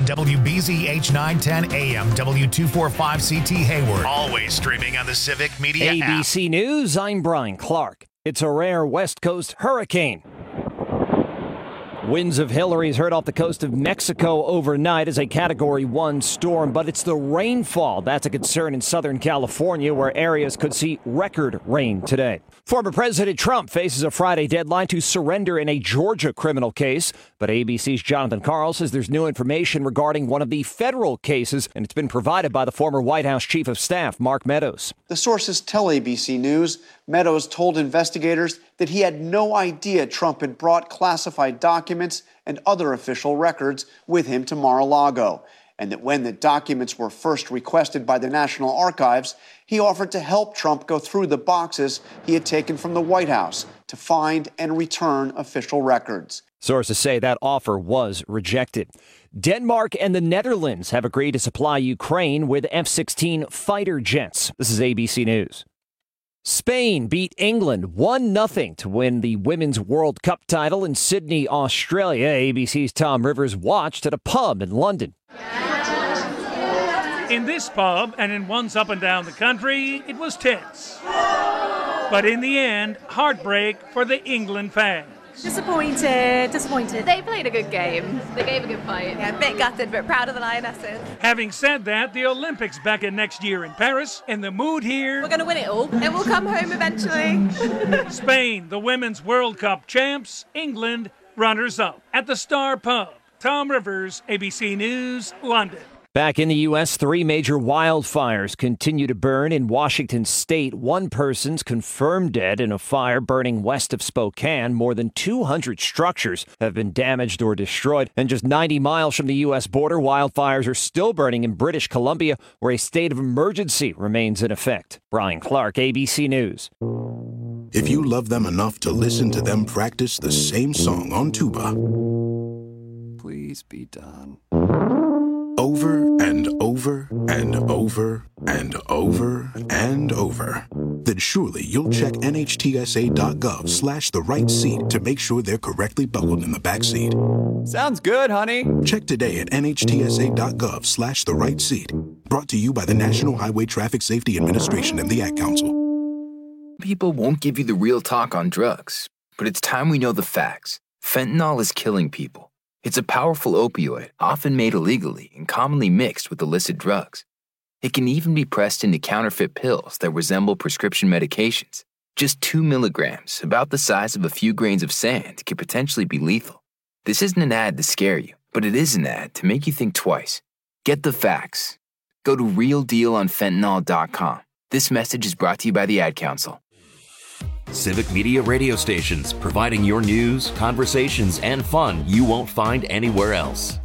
WBZH 910 AM, W245CT Hayward. Always streaming on the Civic Media app. ABC News, I'm Brian Clark. It's a rare West Coast hurricane. Winds of Hillary's heard off the coast of Mexico overnight as a Category 1 storm, but it's the rainfall that's a concern in Southern California, where areas could see record rain today. Former President Trump faces a Friday deadline to surrender in a Georgia criminal case, but ABC's Jonathan Karl says there's new information regarding one of the federal cases, and it's been provided by the former White House Chief of Staff, Mark Meadows. The sources tell ABC News Meadows told investigators that he had no idea Trump had brought classified documents and other official records with him to Mar-a-Lago, and that when the documents were first requested by the National Archives, he offered to help Trump go through the boxes he had taken from the White House to find and return official records. Sources say that offer was rejected. Denmark and the Netherlands have agreed to supply Ukraine with F-16 fighter jets. This is ABC News. Spain beat England 1-0 to win the Women's World Cup title in Sydney, Australia. ABC's Tom Rivers watched at a pub in London. In this pub and in ones up and down the country, it was tense. But in the end, heartbreak for the England fans. Disappointed. They played a good game. They gave a good fight. Yeah, a bit gutted, but proud of the Lionesses. Having said that, the Olympics beckon next year in Paris, and the mood here... We're going to win it all, and we'll come home eventually. Spain, the Women's World Cup champs. England, runners-up. At the Star Pub, Tom Rivers, ABC News, London. Back in the U.S., 3 major wildfires continue to burn in Washington state. One person's confirmed dead in a fire burning west of Spokane. More than 200 structures have been damaged or destroyed. And just 90 miles from the U.S. border, wildfires are still burning in British Columbia, where a state of emergency remains in effect. Brian Clark, ABC News. If you love them enough to listen to them practice the same song on tuba, please be done. Over and over and over and over and over, then surely you'll check NHTSA.gov/the right seat to make sure they're correctly buckled in the back seat. Sounds good, honey. Check today at NHTSA.gov/the right seat. Brought to you by the National Highway Traffic Safety Administration and the Ad Council. People won't give you the real talk on drugs, but it's time we know the facts. Fentanyl is killing people. It's a powerful opioid, often made illegally and commonly mixed with illicit drugs. It can even be pressed into counterfeit pills that resemble prescription medications. Just 2 milligrams, about the size of a few grains of sand, can potentially be lethal. This isn't an ad to scare you, but it is an ad to make you think twice. Get the facts. Go to realdealonfentanyl.com. This message is brought to you by the Ad Council. Civic Media radio stations, providing your news, conversations, and fun you won't find anywhere else.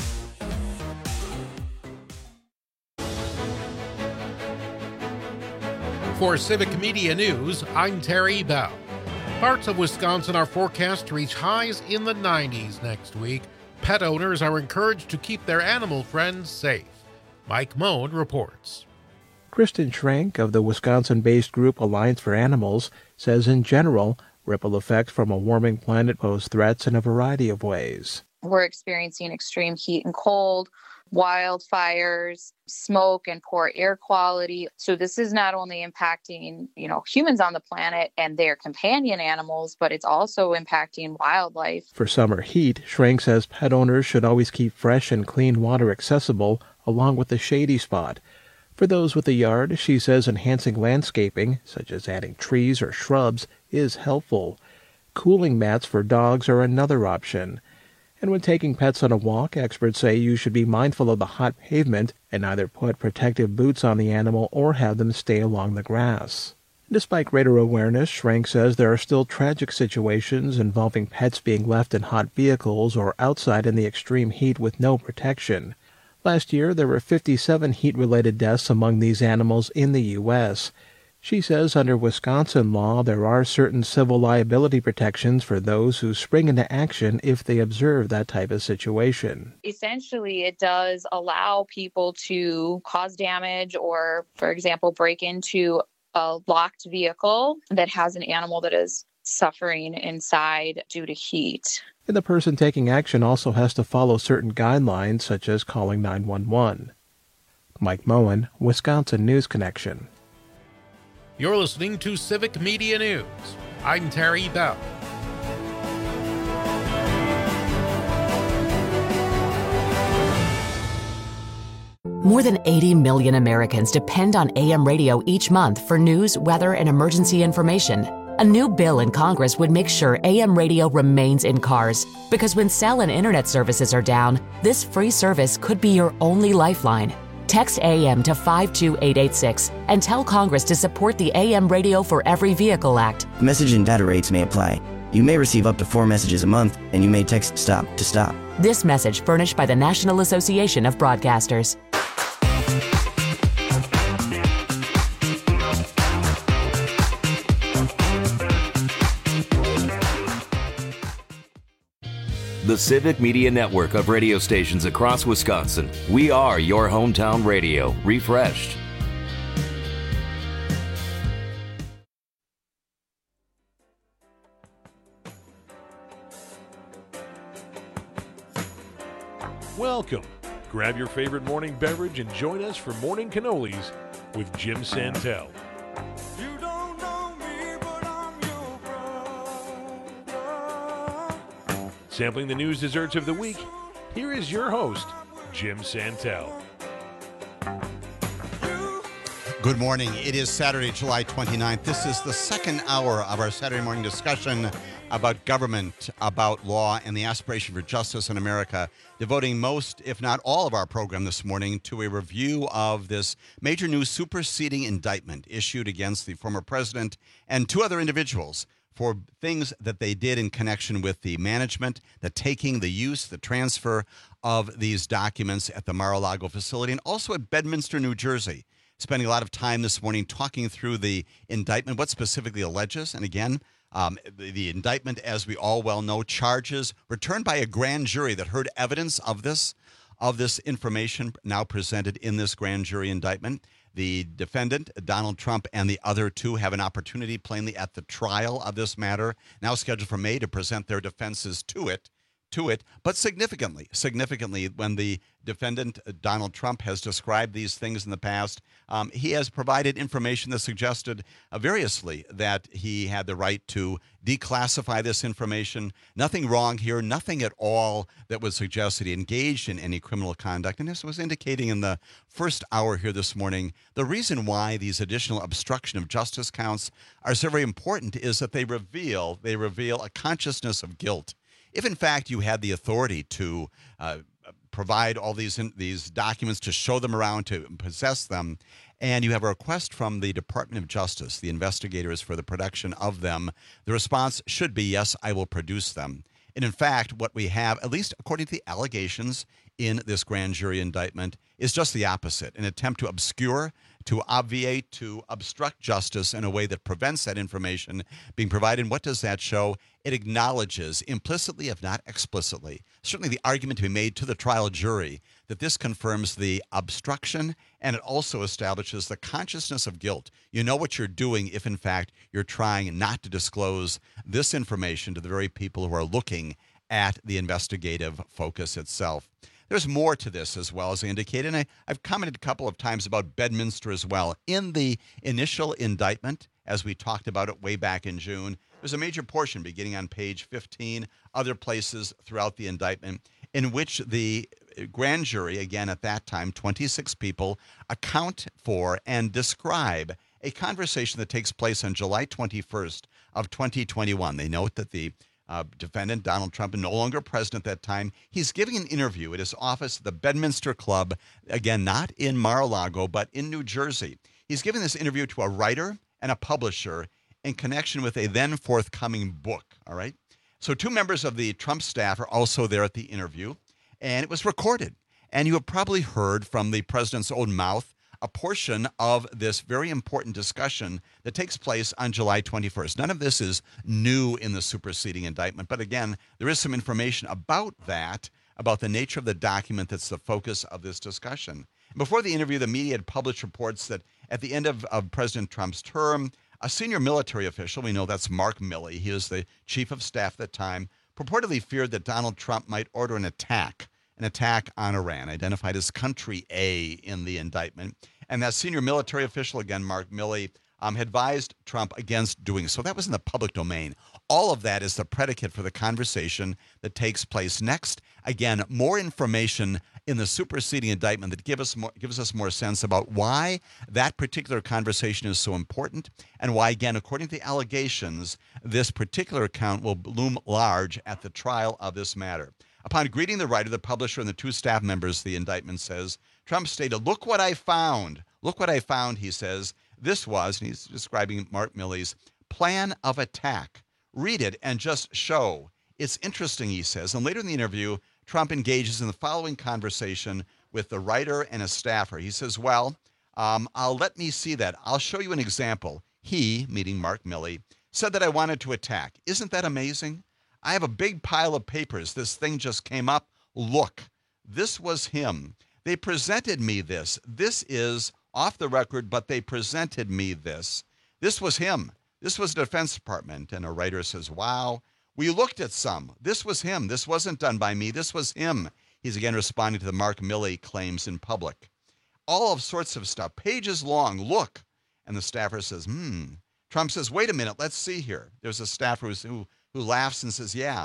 For Civic Media News, I'm Terry Bell. Parts of Wisconsin are forecast to reach highs in the 90s next week. Pet owners are encouraged to keep their animal friends safe. Mike Moen reports. Kristen Schrank of the Wisconsin-based group Alliance for Animals says in general, ripple effects from a warming planet pose threats in a variety of ways. We're experiencing extreme heat and cold, wildfires, smoke and poor air quality. So this is not only impacting, humans on the planet and their companion animals, but it's also impacting wildlife. For summer heat, Schrank says pet owners should always keep fresh and clean water accessible, along with a shady spot. For those with a yard, she says enhancing landscaping, such as adding trees or shrubs, is helpful. Cooling mats for dogs are another option. And when taking pets on a walk, experts say you should be mindful of the hot pavement and either put protective boots on the animal or have them stay along the grass. Despite greater awareness, Schrank says there are still tragic situations involving pets being left in hot vehicles or outside in the extreme heat with no protection. Last year, there were 57 heat-related deaths among these animals in the U.S. She says under Wisconsin law, there are certain civil liability protections for those who spring into action if they observe that type of situation. Essentially, it does allow people to cause damage or, for example, break into a locked vehicle that has an animal that is suffering inside due to heat. And the person taking action also has to follow certain guidelines, such as calling 911. Mike Moen, Wisconsin News Connection. You're listening to Civic Media News. I'm Terry Bell. More than 80 million Americans depend on AM radio each month for news, weather, and emergency information. A new bill in Congress would make sure AM radio remains in cars, because when cell and internet services are down, this free service could be your only lifeline. Text AM to 52886 and tell Congress to support the AM Radio for Every Vehicle Act. Message and data rates may apply. You may receive up to 4 messages a month, and you may text STOP to stop. This message furnished by the National Association of Broadcasters. The Civic Media Network of radio stations across Wisconsin. We are your hometown radio, refreshed. Welcome. Grab your favorite morning beverage and join us for Morning Cannolis with Jim Santel. Sampling the news desserts of the week, here is your host, Jim Santel. Good morning. It is Saturday, July 29th. This is the second hour of our Saturday morning discussion about government, about law, and the aspiration for justice in America, devoting most, if not all, of our program this morning to a review of this major new superseding indictment issued against the former president and 2 other individuals for things that they did in connection with the management, the taking, the use, the transfer of these documents at the Mar-a-Lago facility and also at Bedminster, New Jersey. Spending a lot of time this morning talking through the indictment, what specifically alleges. And again, the indictment, as we all well know, charges returned by a grand jury that heard evidence of this information now presented in this grand jury indictment. The defendant, Donald Trump, and the other 2 have an opportunity plainly at the trial of this matter, now scheduled for May, to present their defenses to it. But significantly, when the defendant, Donald Trump, has described these things in the past, he has provided information that suggested variously that he had the right to declassify this information. Nothing wrong here, nothing at all that would suggest that he engaged in any criminal conduct. And this was indicating in the first hour here this morning, the reason why these additional obstruction of justice counts are so very important is that they reveal a consciousness of guilt. If, in fact, you had the authority to provide all these documents, to show them around, to possess them, and you have a request from the Department of Justice, the investigators, for the production of them, the response should be, yes, I will produce them. And in fact, what we have, at least according to the allegations in this grand jury indictment, is just the opposite, an attempt to obscure, to obviate, to obstruct justice in a way that prevents that information being provided. And what does that show? It acknowledges implicitly, if not explicitly, certainly the argument to be made to the trial jury that this confirms the obstruction, and it also establishes the consciousness of guilt. You know what you're doing if, in fact, you're trying not to disclose this information to the very people who are looking at the investigative focus itself. There's more to this as well, as I indicated, and I've commented a couple of times about Bedminster as well. In the initial indictment, as we talked about it way back in June, there's a major portion beginning on page 15, other places throughout the indictment, in which the grand jury, again at that time, 26 people, account for and describe a conversation that takes place on July 21st of 2021. They note that the defendant, Donald Trump, no longer president at that time. He's giving an interview at his office at the Bedminster Club, again, not in Mar-a-Lago, but in New Jersey. He's giving this interview to a writer and a publisher in connection with a then forthcoming book, all right? So 2 members of the Trump staff are also there at the interview, and it was recorded. And you have probably heard from the president's own mouth a portion of this very important discussion that takes place on July 21st. None of this is new in the superseding indictment, but again, there is some information about that, about the nature of the document that's the focus of this discussion. Before the interview, the media had published reports that at the end of President Trump's term, A senior military official, we know that's Mark Milley, he was the chief of staff at the time, purportedly feared that Donald Trump might order an attack on Iran, identified as Country A in the indictment. And that senior military official, again, Mark Milley, had advised Trump against doing so. That was in the public domain. All of that is the predicate for the conversation that takes place next. Again, more information in the superseding indictment that gives us more sense about why that particular conversation is so important and why, again, according to the allegations, this particular account will loom large at the trial of this matter. Upon greeting the writer, the publisher, and the two staff members, the indictment says, Trump stated, "Look what I found. Look what I found," he says. This was, and he's describing Mark Milley's plan of attack. Read it and just show. It's interesting, he says. And later in the interview, Trump engages in the following conversation with the writer and a staffer. He says, well, let me see that. I'll show you an example. He, meaning Mark Milley, said that I wanted to attack. Isn't that amazing? I have a big pile of papers. This thing just came up. Look, this was him. They presented me this. This is off the record, but they presented me this. This was him. This was the Defense Department. And a writer says, wow, we looked at some. This was him. This wasn't done by me. This was him. He's again responding to the Mark Milley claims in public. All of sorts of stuff, pages long. Look. And the staffer says, Trump says, wait a minute, let's see here. There's a staffer who laughs and says, yeah,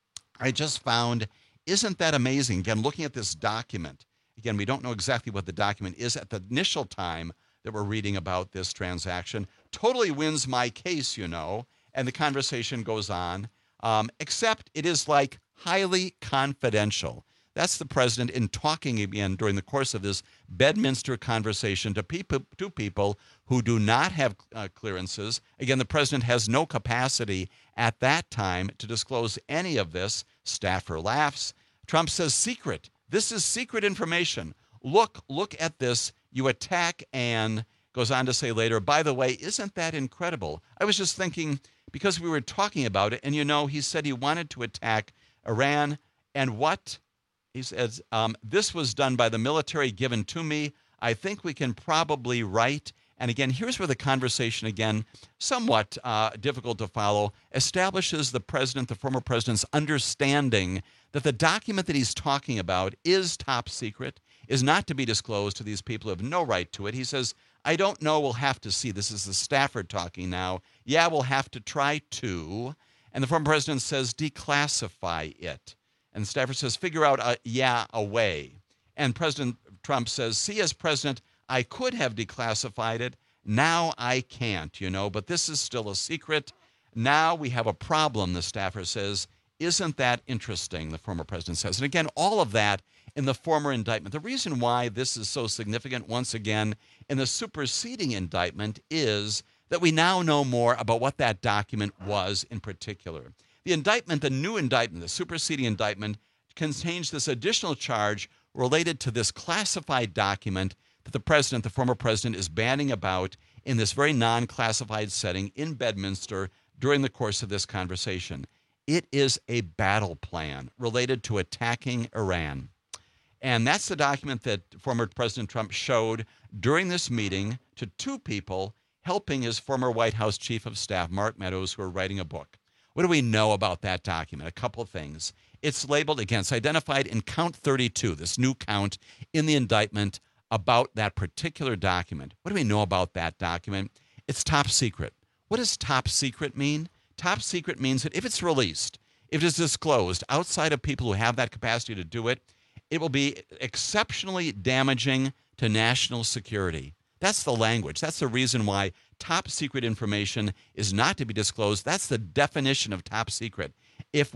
I just found, isn't that amazing? Again, looking at this document. Again, we don't know exactly what the document is at the initial time that we're reading about this transaction. Totally wins my case, you know, and the conversation goes on, except it is like highly confidential. That's the president in talking again during the course of this Bedminster conversation to people who do not have clearances. Again, the president has no capacity at that time to disclose any of this. Staffer laughs. Trump says, secret. This is secret information. Look at this. You attack and goes on to say later, by the way, isn't that incredible? I was just thinking, because we were talking about it, and you know, he said he wanted to attack Iran, and what? He says, this was done by the military given to me. I think we can probably write. And again, here's where the conversation, again, somewhat difficult to follow, establishes the president, the former president's understanding that the document that he's talking about is top secret, is not to be disclosed to these people who have no right to it. He says, I don't know, we'll have to see. This is the staffer talking now. Yeah, we'll have to try to. And the former president says, declassify it. And the staffer says, figure out a way. And President Trump says, see, as president, I could have declassified it. Now I can't, you know, but this is still a secret. Now we have a problem, the staffer says. Isn't that interesting, the former president says. And again, all of that in the former indictment. The reason why this is so significant, once again, in the superseding indictment is that we now know more about what that document was in particular. The indictment, the new indictment, the superseding indictment, contains this additional charge related to this classified document that the president, the former president, is banning about in this very non-classified setting in Bedminster during the course of this conversation. It is a battle plan related to attacking Iran. And that's the document that former President Trump showed during this meeting to two people helping his former White House chief of staff, Mark Meadows, who are writing a book. What do we know about that document? A couple of things. It's labeled, again, it's identified in count 32, this new count in the indictment about that particular document. What do we know about that document? It's top secret. What does top secret mean? Top secret means that if it's released, if it's disclosed outside of people who have that capacity to do it, it will be exceptionally damaging to national security. That's the language. That's the reason why top secret information is not to be disclosed. That's the definition of top secret. If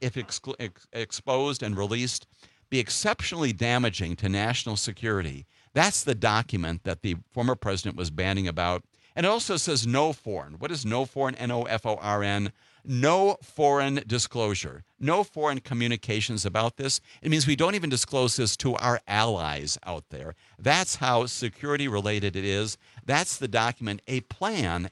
exposed and released, be exceptionally damaging to national security. That's the document that the former president was banning about. And it also says no foreign. What is no foreign? N-O-F-O-R-N. No foreign disclosure. No foreign communications about this. It means we don't even disclose this to our allies out there. That's how security related it is. That's the document. A plan,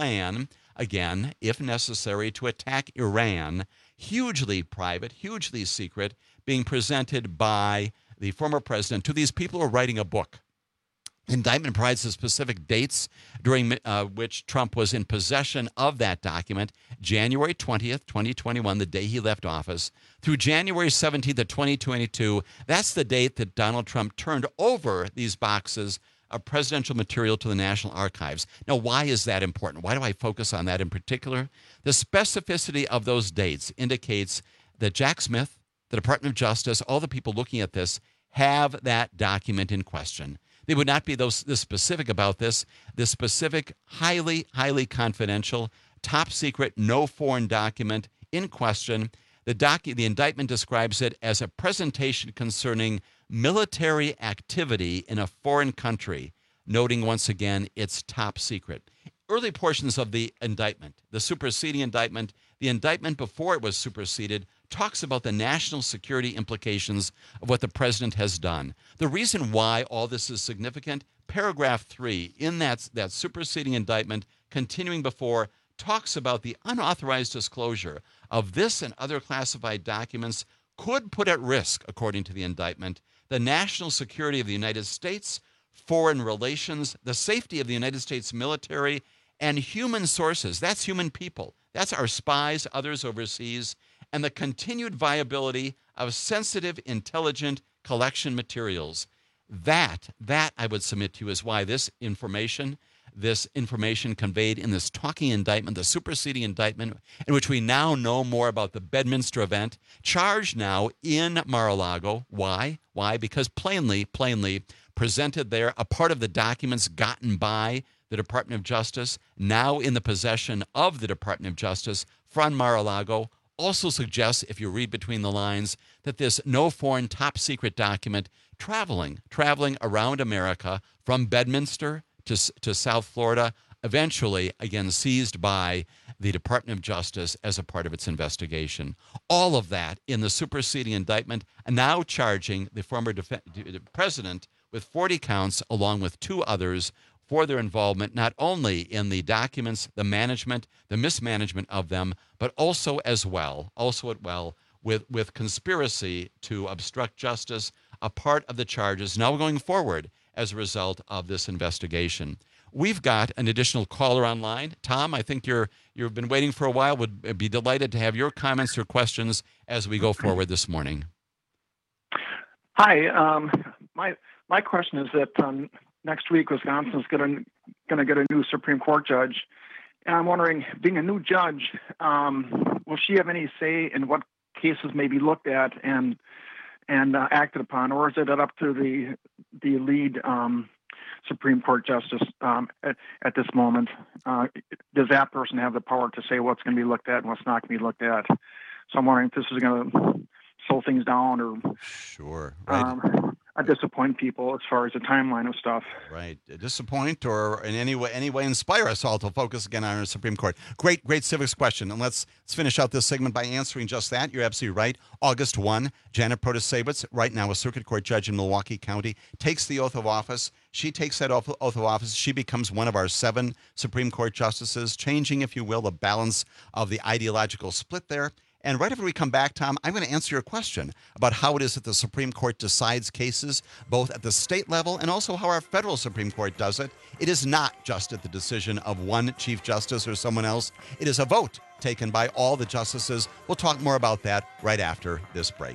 again, if necessary, to attack Iran. Hugely private, hugely secret, being presented by the former president to these people who are writing a book. Indictment provides the specific dates during which Trump was in possession of that document: January 20th, 2021, the day he left office, through January 17th of 2022. That's the date that Donald Trump turned over these boxes of presidential material to the National Archives. Now, why is that important? Why do I focus on that in particular? The specificity of those dates indicates that Jack Smith, the Department of Justice, all the people looking at this have that document in question. They would not be this specific about this specific, highly, highly confidential, top secret, no foreign document in question. The indictment describes it as a presentation concerning military activity in a foreign country, noting once again it's top secret. Early portions of the indictment, the superseding indictment, the indictment before it was superseded, talks about the national security implications of what the president has done. The reason why all this is significant, paragraph 3 in that superseding indictment, continuing before, talks about the unauthorized disclosure of this and other classified documents could put at risk, according to the indictment, the national security of the United States, foreign relations, the safety of the United States military, and human sources. That's human people. That's our spies, others overseas, and the continued viability of sensitive, intelligent collection materials. That I would submit to you is why this information conveyed in this talking indictment, the superseding indictment, in which we now know more about the Bedminster event, charged now in Mar-a-Lago. Why? Because plainly presented there, a part of the documents gotten by the Department of Justice, now in the possession of the Department of Justice from Mar-a-Lago, also suggests, if you read between the lines, that this no foreign top secret document traveling around America from Bedminster to South Florida, eventually, again, seized by the Department of Justice as a part of its investigation. All of that in the superseding indictment, and now charging the former president with 40 counts, along with 2 others, for their involvement not only in the documents, the management, the mismanagement of them, but also with conspiracy to obstruct justice, a part of the charges now going forward as a result of this investigation. We've got an additional caller online. Tom, I think you've been waiting for a while. Would be delighted to have your comments or questions as we go forward this morning. Hi. My question is that next week Wisconsin's going to get a new Supreme Court judge, and I'm wondering, being a new judge, will she have any say in what cases may be looked at and acted upon, or is it up to the lead Supreme Court justice at this moment? Does that person have the power to say what's going to be looked at and what's not going to be looked at? So I'm wondering if this is going to slow things down or sure, right. Disappoint people as far as the timeline of stuff. Right. Disappoint or in any way inspire us all to focus again on our Supreme Court. Great civics question. And let's finish out this segment by answering just that. You're absolutely right. August 1, Janet Protasiewicz, right now a circuit court judge in Milwaukee County, takes the oath of office. She takes that oath of office. She becomes one of our 7 Supreme Court justices, changing, if you will, the balance of the ideological split there. And right after we come back, Tom, I'm going to answer your question about how it is that the Supreme Court decides cases, both at the state level and also how our federal Supreme Court does it. It is not just at the decision of one Chief Justice or someone else. It is a vote taken by all the justices. We'll talk more about that right after this break.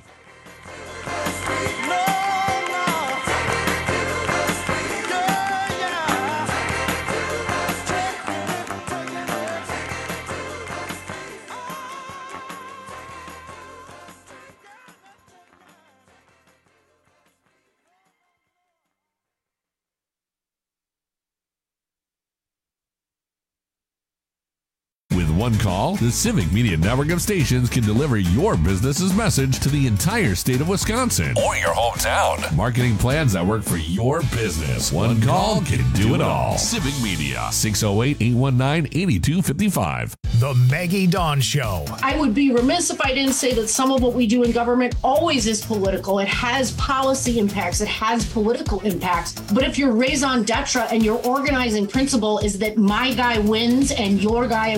One call, the Civic Media Network of stations can deliver your business's message to the entire state of Wisconsin or your hometown. Marketing plans that work for your business. One call can do it all. Civic Media. 608-819-8255. The Maggie Dawn Show. I would be remiss if I didn't say that some of what we do in government always is political. It has policy impacts. It has political impacts. But if your raison d'etre and your organizing principle is that my guy wins and your guy loses,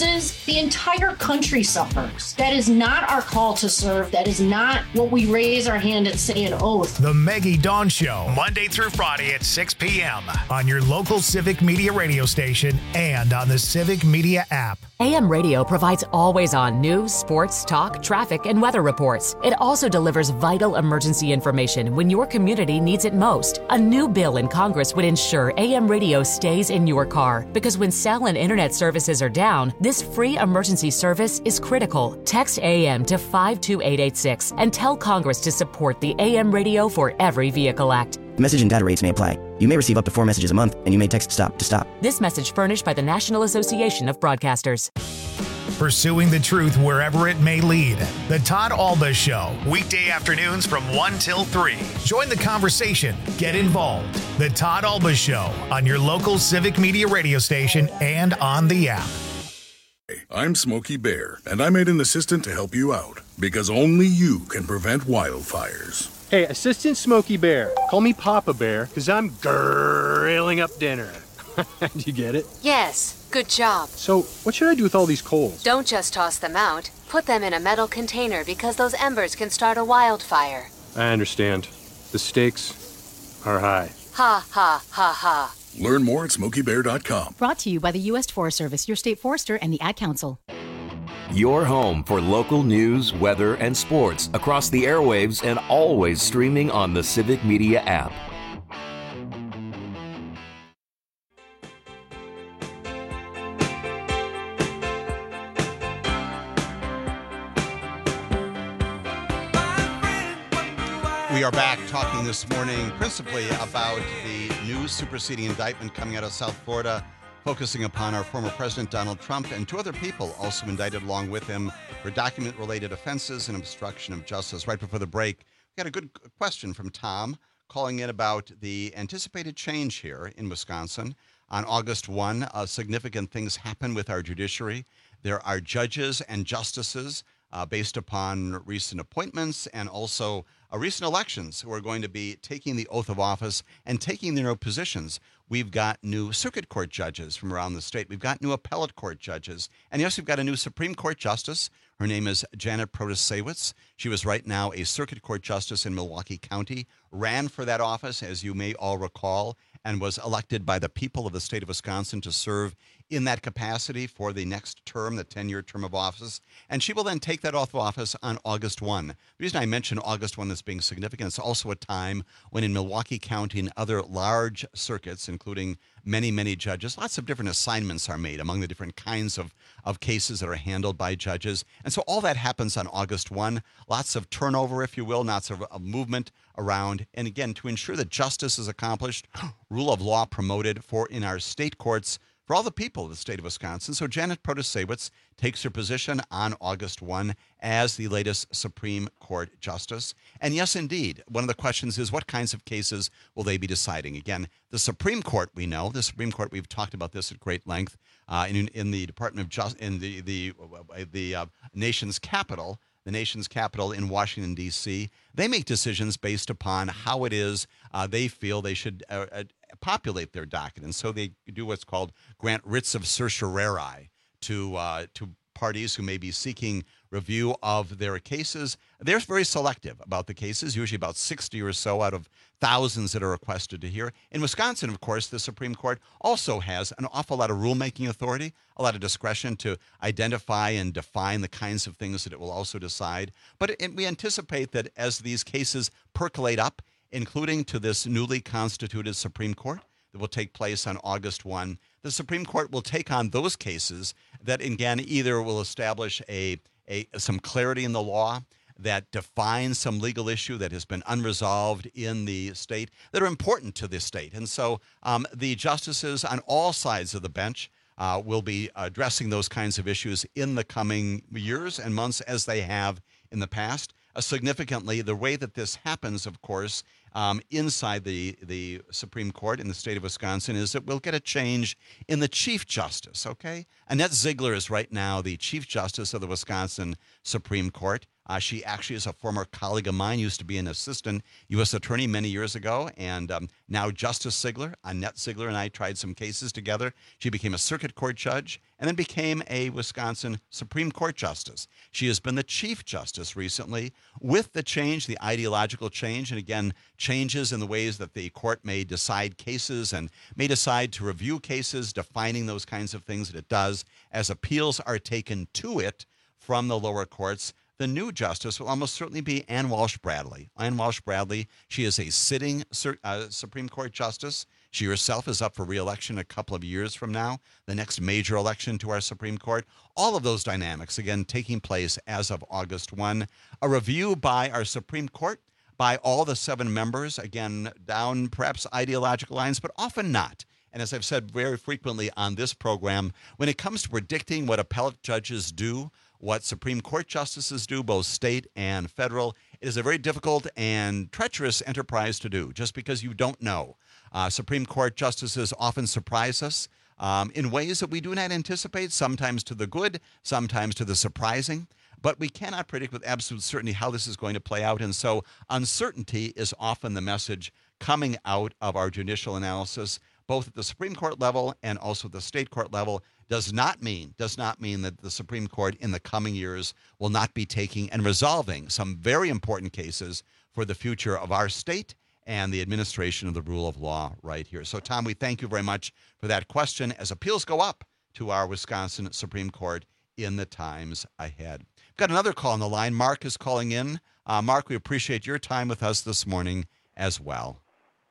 justices, the entire country suffers. That is not our call to serve. That is not what we raise our hand and say an oath. The Maggie Dawn Show, Monday through Friday at 6 p.m. on your local Civic Media radio station and on the Civic Media app. AM radio provides always-on news, sports, talk, traffic, and weather reports. It also delivers vital emergency information when your community needs it most. A new bill in Congress would ensure AM radio stays in your car, because when cell and internet services are down, this free emergency service is critical. Text AM to 52886 and tell Congress to support the AM Radio for Every Vehicle Act. Message and data rates may apply. You may receive up to 4 messages a month, and you may text STOP to stop. This message furnished by the National Association of Broadcasters. Pursuing the truth wherever it may lead. The Todd Alba Show, weekday afternoons from 1 till 3. Join the conversation. Get involved. The Todd Alba Show on your local Civic Media radio station and on the app. I'm Smokey Bear, and I made an assistant to help you out, because only you can prevent wildfires. Hey, Assistant Smokey Bear. Call me Papa Bear, because I'm grilling up dinner. Do you get it? Yes, good job. So, what should I do with all these coals? Don't just toss them out. Put them in a metal container, because those embers can start a wildfire. I understand. The stakes are high. Ha, ha, ha, ha. Learn more at SmokeyBear.com. Brought to you by the U.S. Forest Service, your state forester, and the Ad Council. Your home for local news, weather, and sports across the airwaves and always streaming on the Civic Media app. We are back talking this morning principally about the new superseding indictment coming out of South Florida, focusing upon our former President Donald Trump and 2 other people also indicted along with him for document-related offenses and obstruction of justice. Right before the break, we got a good question from Tom calling in about the anticipated change here in Wisconsin. On August 1, significant things happen with our judiciary. There are judges and justices based upon recent appointments and also recent elections who are going to be taking the oath of office and taking their new positions. We've got new circuit court judges from around the state. We've got new appellate court judges. And yes, we've got a new Supreme Court justice. Her name is Janet Protasewicz. She was right now a circuit court justice in Milwaukee County, ran for that office, as you may all recall, and was elected by the people of the state of Wisconsin to serve in that capacity for the next term, the 10-year term of office. And she will then take that oath of office on August 1. The reason I mention August 1 as being significant, it's also a time when in Milwaukee County and other large circuits, including many, many judges, lots of different assignments are made among the different kinds of cases that are handled by judges. And so all that happens on August 1. Lots of turnover, if you will, lots of movement around. And again, to ensure that justice is accomplished, rule of law promoted in our state courts, for all the people of the state of Wisconsin. So Janet Protasewicz takes her position on August 1 as the latest Supreme Court justice. And yes, indeed, one of the questions is what kinds of cases will they be deciding? Again, the Supreme Court, we know, the Supreme Court, we've talked about this at great length in the Department of Justice, in the nation's capital. The nation's capital in Washington, D.C., they make decisions based upon how it is they feel they should populate their docket. And so they do what's called grant writs of certiorari to parties who may be seeking review of their cases. They're very selective about the cases, usually about 60 or so out of thousands that are requested to hear. In Wisconsin, of course, the Supreme Court also has an awful lot of rulemaking authority, a lot of discretion to identify and define the kinds of things that it will also decide. But we anticipate that as these cases percolate up, including to this newly constituted Supreme Court that will take place on August 1, the Supreme Court will take on those cases that, again, either will establish some clarity in the law that defines some legal issue that has been unresolved in the state that are important to the state. And so the justices on all sides of the bench will be addressing those kinds of issues in the coming years and months as they have in the past. Significantly, the way that this happens, of course, inside the Supreme Court in the state of Wisconsin is that we'll get a change in the Chief Justice, okay? Annette Ziegler is right now the Chief Justice of the Wisconsin Supreme Court. She actually is a former colleague of mine, used to be an assistant U.S. attorney many years ago, and now Justice Ziegler. Annette Ziegler and I tried some cases together. She became a circuit court judge and then became a Wisconsin Supreme Court justice. She has been the Chief Justice recently. With the change, the ideological change, and again, changes in the ways that the court may decide cases and may decide to review cases, defining those kinds of things that it does as appeals are taken to it from the lower courts. The new justice will almost certainly be Ann Walsh Bradley. Ann Walsh Bradley, she is a sitting Supreme Court justice. She herself is up for re-election a couple of years from now, the next major election to our Supreme Court. All of those dynamics, again, taking place as of August 1. A review by our Supreme Court, by all the 7 members, again, down perhaps ideological lines, but often not. And as I've said very frequently on this program, when it comes to predicting what appellate judges do, what Supreme Court justices do, both state and federal, it is a very difficult and treacherous enterprise to do, just because you don't know. Supreme Court justices often surprise us in ways that we do not anticipate, sometimes to the good, sometimes to the surprising. But we cannot predict with absolute certainty how this is going to play out. And so uncertainty is often the message coming out of our judicial analysis, both at the Supreme Court level and also at the state court level. Does not mean that the Supreme Court in the coming years will not be taking and resolving some very important cases for the future of our state and the administration of the rule of law right here. So, Tom, we thank you very much for that question as appeals go up to our Wisconsin Supreme Court in the times ahead. We've got another call on the line. Mark is calling in. Mark, we appreciate your time with us this morning as well.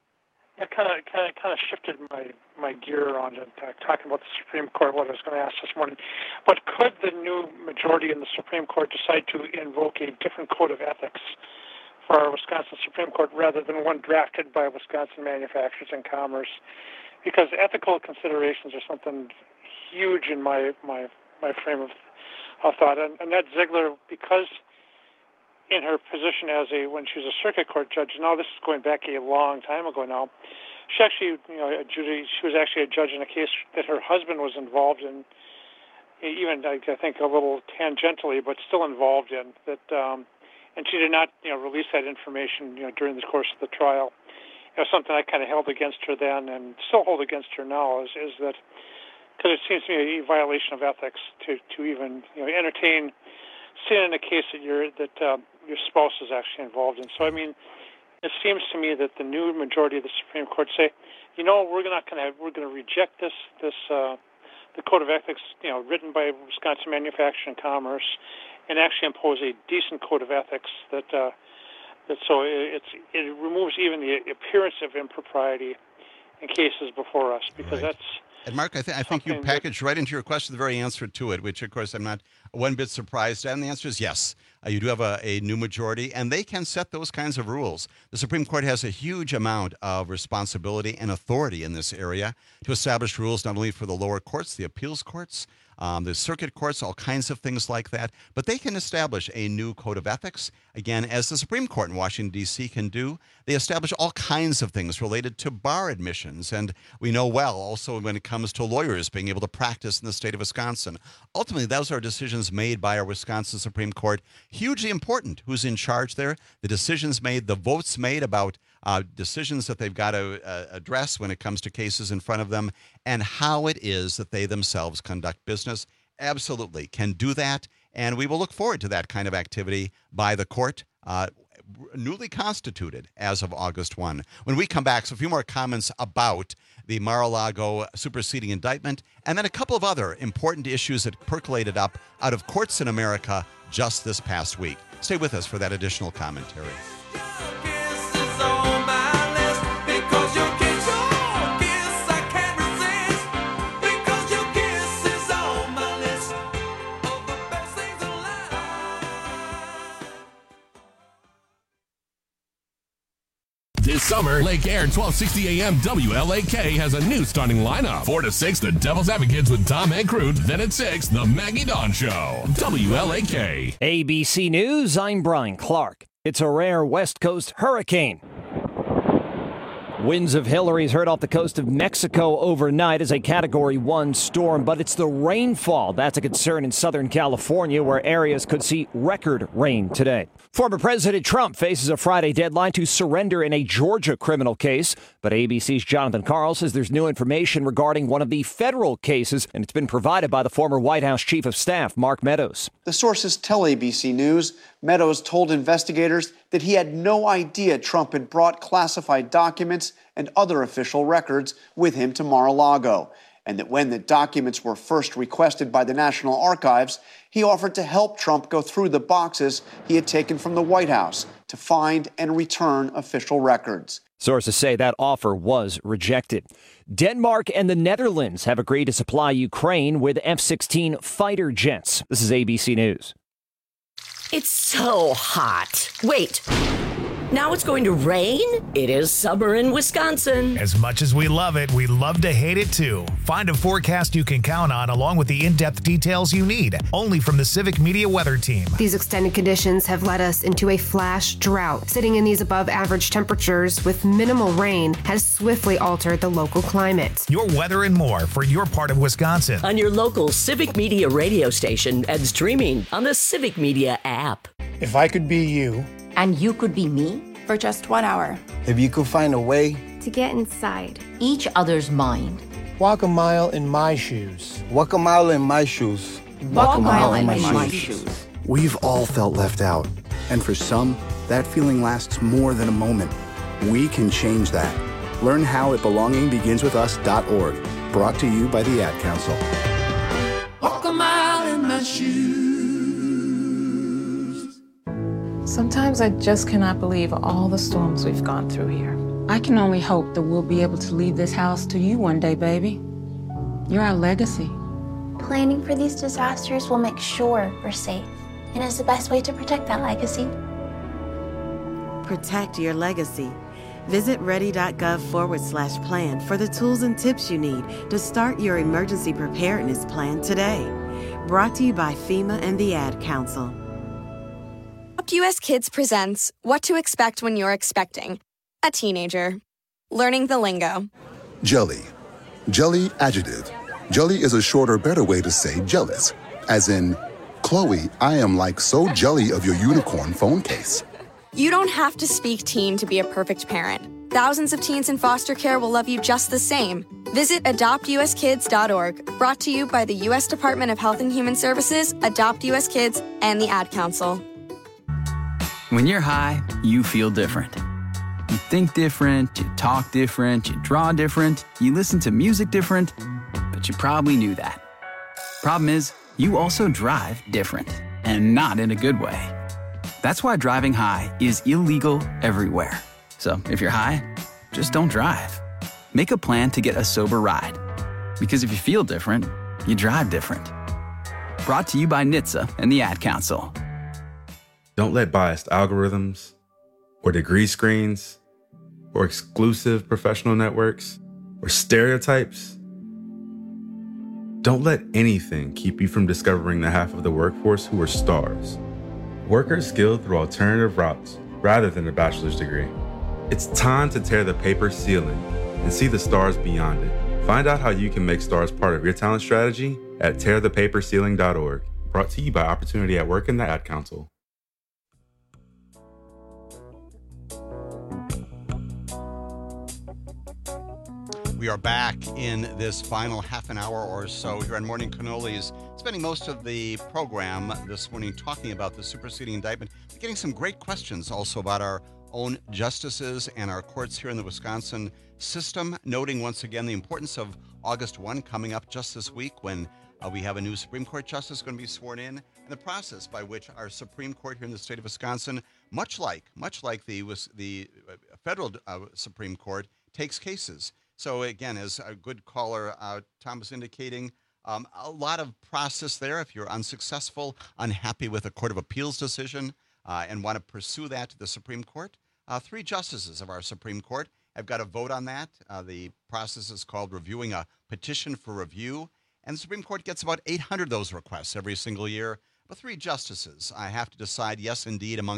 I kind of shifted my gear around and talking about the Supreme Court, what I was going to ask this morning. But could the new majority in the Supreme Court decide to invoke a different code of ethics for our Wisconsin Supreme Court rather than one drafted by Wisconsin Manufacturers and Commerce? Because ethical considerations are something huge in my frame of thought. And Annette Ziegler, because in her position as when she was a circuit court judge, now this is going back a long time ago now, she actually, she was actually a judge in a case that her husband was involved in, even I think a little tangentially, but still involved in that. And she did not, release that information, during the course of the trial. Something I kind of held against her then, and still hold against her now, is that because it seems to me a violation of ethics to even entertain sitting in a case that your spouse is actually involved in. So I mean, it seems to me that the new majority of the Supreme Court say, we're going to reject the code of ethics, written by Wisconsin Manufacturers and Commerce, and actually impose a decent code of ethics that so it removes even the appearance of impropriety in cases before us, because right. That's. And Mark, I think you packaged right into your question the very answer to it, which, of course, I'm not one bit surprised at. And the answer is yes. You do have a new majority, and they can set those kinds of rules. The Supreme Court has a huge amount of responsibility and authority in this area to establish rules not only for the lower courts, the appeals courts, the circuit courts, all kinds of things like that. But they can establish a new code of ethics, again, as the Supreme Court in Washington, D.C. can do. They establish all kinds of things related to bar admissions. And we know well also when it comes to lawyers being able to practice in the state of Wisconsin. Ultimately, those are decisions made by our Wisconsin Supreme Court. Hugely important who's in charge there, the decisions made, the votes made about decisions that they've got to address when it comes to cases in front of them, and how it is that they themselves conduct business. Absolutely can do that, and we will look forward to that kind of activity by the court, newly constituted as of August 1. When we come back, so a few more comments about the Mar-a-Lago superseding indictment, and then a couple of other important issues that percolated up out of courts in America just this past week. Stay with us for that additional commentary. This summer, Lake Air 1260 AM WLAK has a new starting lineup. 4 to 6, the Devil's Advocates with Tom and Crute. Then at 6, the Maggie Dawn Show. WLAK. ABC News, I'm Brian Clark. It's a rare West Coast hurricane. Winds of Hillary's heard off the coast of Mexico overnight as a Category 1 storm, but it's the rainfall that's a concern in Southern California, where areas could see record rain today. Former President Trump faces a Friday deadline to surrender in a Georgia criminal case, but ABC's Jonathan Karl says there's new information regarding one of the federal cases, and it's been provided by the former White House Chief of Staff, Mark Meadows. The sources tell ABC News Meadows told investigators that he had no idea Trump had brought classified documents and other official records with him to Mar-a-Lago, and that when the documents were first requested by the National Archives, he offered to help Trump go through the boxes he had taken from the White House to find and return official records. Sources say that offer was rejected. Denmark and the Netherlands have agreed to supply Ukraine with F-16 fighter jets. This is ABC News. It's so hot. Wait. Now it's going to rain? It is summer in Wisconsin. As much as we love it, we love to hate it too. Find a forecast you can count on along with the in-depth details you need, only from the Civic Media Weather Team. These extended conditions have led us into a flash drought. Sitting in these above average temperatures with minimal rain has swiftly altered the local climate. Your weather and more for your part of Wisconsin. On your local Civic Media radio station and streaming on the Civic Media app. If I could be you. And you could be me for just 1 hour. If you could find a way to get inside each other's mind. Walk a mile in my shoes. Walk a mile in my shoes. Walk a mile in my shoes. We've all felt left out. And for some, that feeling lasts more than a moment. We can change that. Learn how at belongingbeginswithus.org. Brought to you by the Ad Council. Walk a mile in my shoes. Sometimes I just cannot believe all the storms we've gone through here. I can only hope that we'll be able to leave this house to you one day, baby. You're our legacy. Planning for these disasters will make sure we're safe, and is the best way to protect that legacy. Protect your legacy. Visit ready.gov/plan for the tools and tips you need to start your emergency preparedness plan today. Brought to you by FEMA and the Ad Council. US Kids presents What to Expect When You're Expecting a Teenager. Learning the lingo. Jelly. Jelly adjective. Jelly is a shorter, better way to say jealous. As in, Chloe, I am like so jelly of your unicorn phone case. You don't have to speak teen to be a perfect parent. Thousands of teens in foster care will love you just the same. Visit adoptuskids.org. Brought to you by the U.S. Department of Health and Human Services, Adopt U.S. Kids, and the Ad Council. When you're high, you feel different. You think different, you talk different, you draw different, you listen to music different, but you probably knew that. Problem is, you also drive different, and not in a good way. That's why driving high is illegal everywhere. So if you're high, just don't drive. Make a plan to get a sober ride. Because if you feel different, you drive different. Brought to you by NHTSA and the Ad Council. Don't let biased algorithms or degree screens or exclusive professional networks or stereotypes. Don't let anything keep you from discovering the half of the workforce who are stars. Workers skilled through alternative routes rather than a bachelor's degree. It's time to tear the paper ceiling and see the stars beyond it. Find out how you can make stars part of your talent strategy at tearthepaperceiling.org. Brought to you by Opportunity at Work and the Ad Council. We are back in this final half an hour or so here on Morning Cannolis, spending most of the program this morning talking about the superseding indictment. We're getting some great questions also about our own justices and our courts here in the Wisconsin system, noting once again the importance of August 1 coming up just this week when we have a new Supreme Court justice going to be sworn in, and the process by which our Supreme Court here in the state of Wisconsin, much like the federal Supreme Court, takes cases. So again, as a good caller Tom was indicating, a lot of process there. If you're unsuccessful, unhappy with a Court of Appeals decision, and want to pursue that to the Supreme Court, 3 justices of our Supreme Court have got to vote on that. The process is called reviewing a petition for review, and the Supreme Court gets about 800 of those requests every single year. But 3 justices have to decide, yes, indeed, among that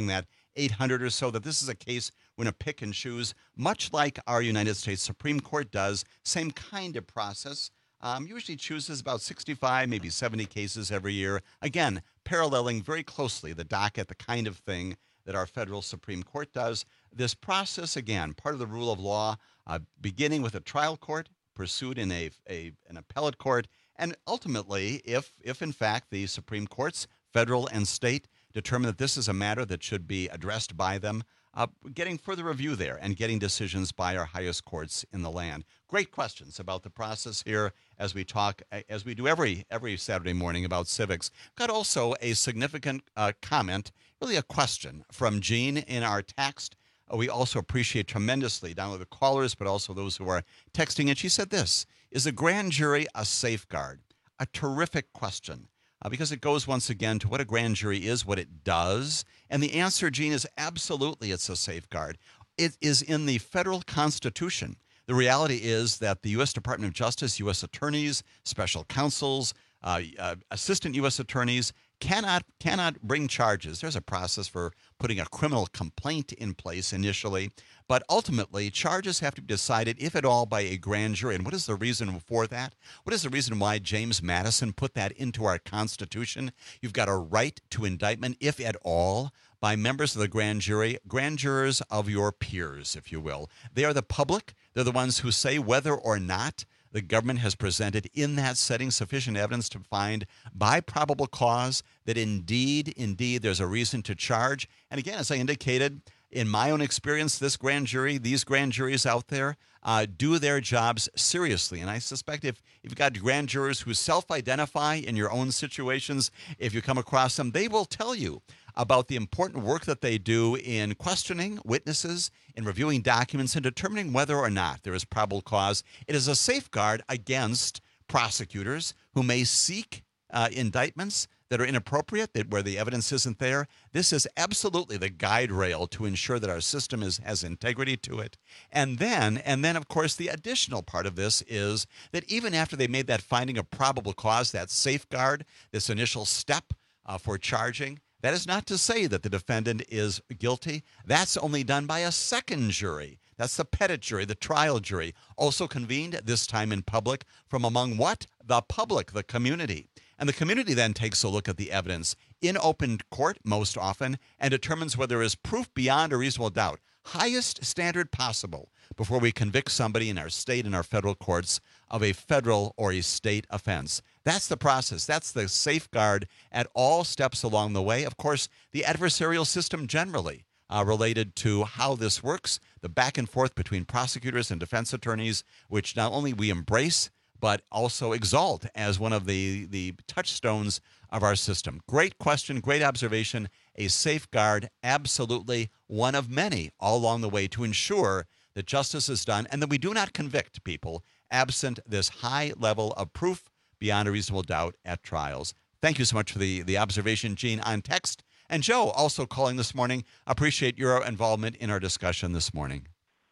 800 or so, that this is a case we're going to pick and choose, much like our United States Supreme Court does. Same kind of process. Usually chooses about 65, maybe 70 cases every year. Again, paralleling very closely the docket, the kind of thing that our federal Supreme Court does. This process, again, part of the rule of law, beginning with a trial court, pursued in an appellate court, and ultimately, if in fact the Supreme Courts, federal and state, determine that this is a matter that should be addressed by them, getting further review there and getting decisions by our highest courts in the land. Great questions about the process here as we talk, as we do every Saturday morning about civics. Got also a significant comment, really a question from Jean in our text. We also appreciate tremendously not only the callers, but also those who are texting. And she said this, is a grand jury a safeguard? A terrific question. Because it goes once again to what a grand jury is, what it does. And the answer, Gene, is absolutely it's a safeguard. It is in the federal Constitution. The reality is that the U.S. Department of Justice, U.S. attorneys, special counsels, assistant U.S. attorneys cannot bring charges. There's a process for putting a criminal complaint in place initially, but ultimately charges have to be decided, if at all, by a grand jury. And what is the reason for that? What is the reason why James Madison put that into our Constitution? You've got a right to indictment, if at all, by members of the grand jury, grand jurors of your peers, if you will. They are the public. They're the ones who say whether or not the government has presented in that setting sufficient evidence to find by probable cause that indeed there's a reason to charge. And again, as I indicated, in my own experience, this grand jury, these grand juries out there do their jobs seriously. And I suspect if you've got grand jurors who self-identify in your own situations, if you come across them, they will tell you about the important work that they do in questioning witnesses, in reviewing documents, and determining whether or not there is probable cause. It is a safeguard against prosecutors who may seek indictments that are inappropriate, where the evidence isn't there. This is absolutely the guide rail to ensure that our system has integrity to it. And then, of course, the additional part of this is that even after they made that finding of probable cause, that safeguard, this initial step for charging, that is not to say that the defendant is guilty. That's only done by a second jury. That's the petit jury, the trial jury, also convened, this time in public, from among what? The public, the community. And the community then takes a look at the evidence in open court most often and determines whether there is proof beyond a reasonable doubt, highest standard possible, before we convict somebody in our state and our federal courts of a federal or a state offense. That's the process. That's the safeguard at all steps along the way. Of course, the adversarial system generally related to how this works, the back and forth between prosecutors and defense attorneys, which not only we embrace, but also exalt as one of the touchstones of our system. Great question, great observation. A safeguard, absolutely one of many all along the way to ensure that justice is done and that we do not convict people absent this high level of proof beyond a reasonable doubt at trials. Thank you so much for the observation, Gene, on text. And Joe, also calling this morning. Appreciate your involvement in our discussion this morning.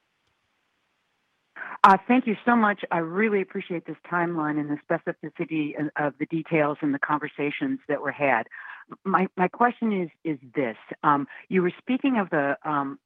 Thank you so much. I really appreciate this timeline and the specificity of the details and the conversations that were had. My question is this. You were speaking of the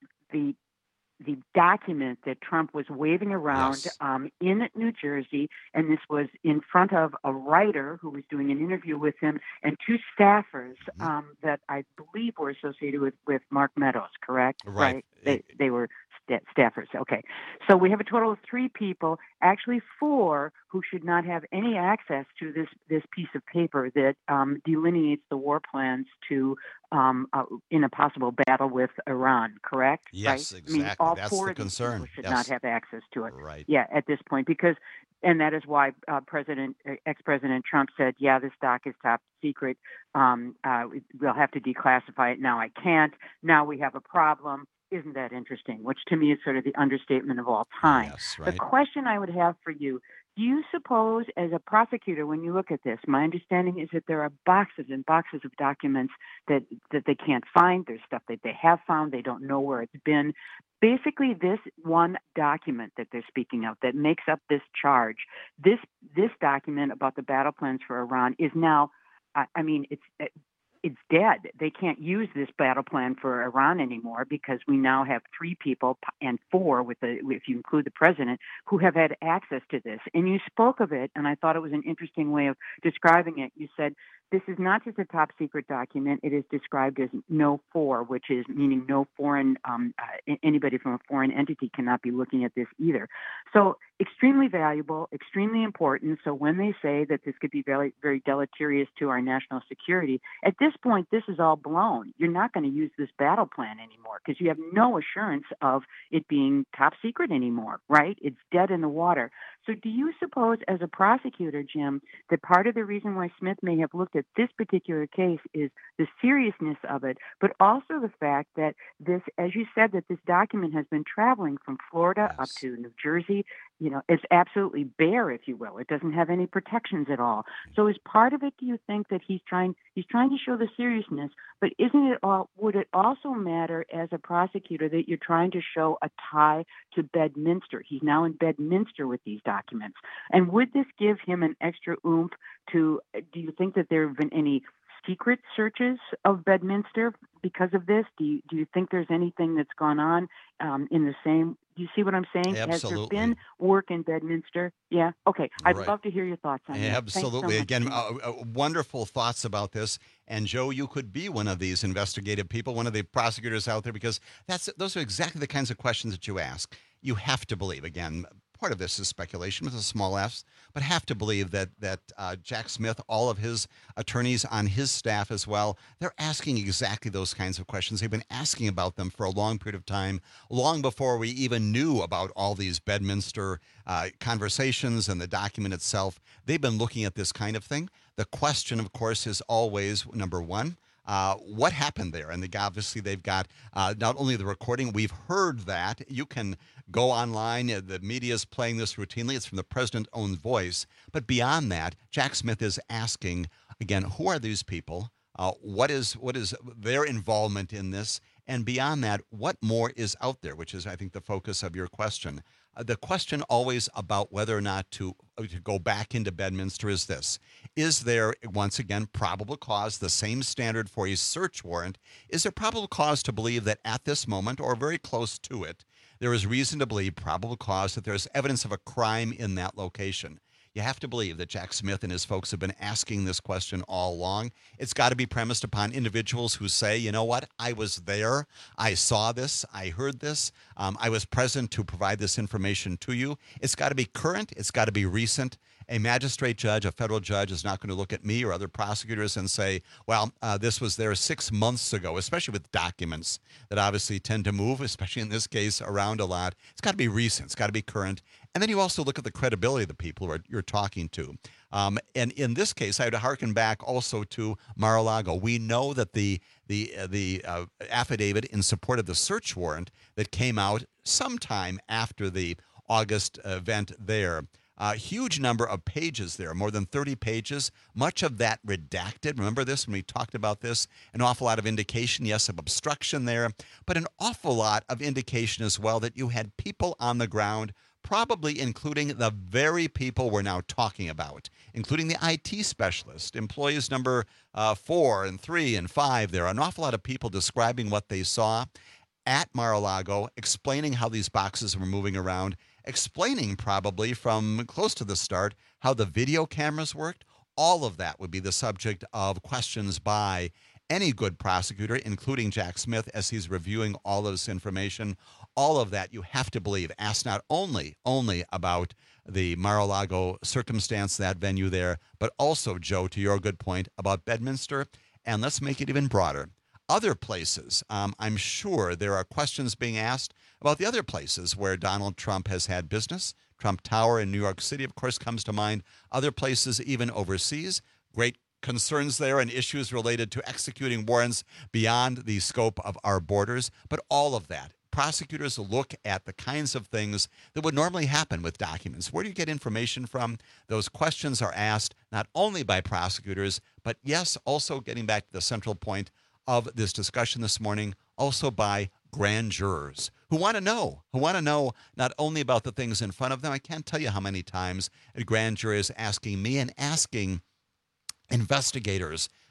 document that Trump was waving around in New Jersey, and this was in front of a writer who was doing an interview with him and two staffers that I believe were associated with Mark Meadows, correct? Right. They were staffers. Okay. So we have a total of 3 people, actually 4, who should not have any access to this piece of paper that delineates the war plans to in a possible battle with Iran, correct? Yes, right? exactly. I mean, all That's 4 the of these concern. people should Yes. not have access to it. Right. Yeah, at this point, and that is why ex-President Trump said, yeah, this doc is top secret. We'll have to declassify it. Now I can't. Now we have a problem. Isn't that interesting? Which to me is sort of the understatement of all time. Yes, right. The question I would have for you, do you suppose as a prosecutor, when you look at this, my understanding is that there are boxes and boxes of documents that they can't find. There's stuff that they have found. They don't know where it's been. Basically, this one document that they're speaking of that makes up this charge, this document about the battle plans for Iran is now, it's dead. They can't use this battle plan for Iran anymore because we now have 3 people and 4, if you include the president, who have had access to this. And you spoke of it, and I thought it was an interesting way of describing it. You said, this is not just a top secret document. It is described as No 4, which is meaning no foreign, anybody from a foreign entity cannot be looking at this either. So extremely valuable, extremely important. So when they say that this could be very, very deleterious to our national security, at this point, this is all blown. You're not going to use this battle plan anymore because you have no assurance of it being top secret anymore, right? It's dead in the water. So do you suppose, as a prosecutor, Jim, that part of the reason why Smith may have looked at this particular case is the seriousness of it, but also the fact that this, as you said, that this document has been traveling from Florida up to New Jersey. You know, it's absolutely bare, if you will. It doesn't have any protections at all. So as part of it, do you think that he's trying to show the seriousness, but would it also matter as a prosecutor that you're trying to show a tie to Bedminster? He's now in Bedminster with these documents. And would this give him an extra oomph do you think that there have been any secret searches of Bedminster because of this? Do you think there's anything that's gone on in the same? Do you see what I'm saying? Absolutely. Has there been work in Bedminster? Yeah. Okay. I'd love to hear your thoughts on that. Absolutely. So Again, wonderful thoughts about this. And Joe, you could be one of these investigative people, one of the prosecutors out there, because those are exactly the kinds of questions that you ask. You have to believe, again, part of this is speculation with a small f, but have to believe that Jack Smith, all of his attorneys on his staff as well, they're asking exactly those kinds of questions. They've been asking about them for a long period of time, long before we even knew about all these Bedminster conversations and the document itself. They've been looking at this kind of thing. The question, of course, is always, number one, what happened there? And obviously they've got not only the recording, we've heard that. You can go online. The media is playing this routinely. It's from the president's own voice. But beyond that, Jack Smith is asking, again, who are these people? What is their involvement in this? And beyond that, what more is out there, which is, I think, the focus of your question. The question always about whether or not to go back into Bedminster is this. Is there, once again, probable cause, the same standard for a search warrant? Is there probable cause to believe that at this moment, or very close to it, there is reason to believe, probable cause, that there's evidence of a crime in that location? You have to believe that Jack Smith and his folks have been asking this question all along. It's got to be premised upon individuals who say, you know what, I was there, I saw this, I heard this, I was present to provide this information to you. It's got to be current, it's got to be recent. A magistrate judge, a federal judge, is not going to look at me or other prosecutors and say, well, this was there 6 months ago, especially with documents that obviously tend to move, especially in this case, around a lot. It's got to be recent. It's got to be current. And then you also look at the credibility of the people who you're talking to. And in this case, I would harken back also to Mar-a-Lago. We know that the affidavit in support of the search warrant that came out sometime after the August event there, a huge number of pages there, more than 30 pages, much of that redacted. Remember this when we talked about this? An awful lot of indication, yes, of obstruction there, but an awful lot of indication as well that you had people on the ground, probably including the very people we're now talking about, including the IT specialist, employees number 4 and 3 and 5 there. An awful lot of people describing what they saw at Mar-a-Lago, explaining how these boxes were moving around, explaining probably from close to the start how the video cameras worked. All of that would be the subject of questions by any good prosecutor, including Jack Smith, as he's reviewing all of this information. All of that, you have to believe, asked not only about the Mar-a-Lago circumstance, that venue there, but also, Joe, to your good point, about Bedminster. And let's make it even broader. Other places, I'm sure there are questions being asked about the other places where Donald Trump has had business. Trump Tower in New York City, of course, comes to mind. Other places, even overseas. Great concerns there and issues related to executing warrants beyond the scope of our borders. But all of that, prosecutors look at the kinds of things that would normally happen with documents. Where do you get information from? Those questions are asked not only by prosecutors, but yes, also getting back to the central point of this discussion this morning, also by grand jurors who want to know not only about the things in front of them. I can't tell you how many times a grand jury is asking me and asking investigators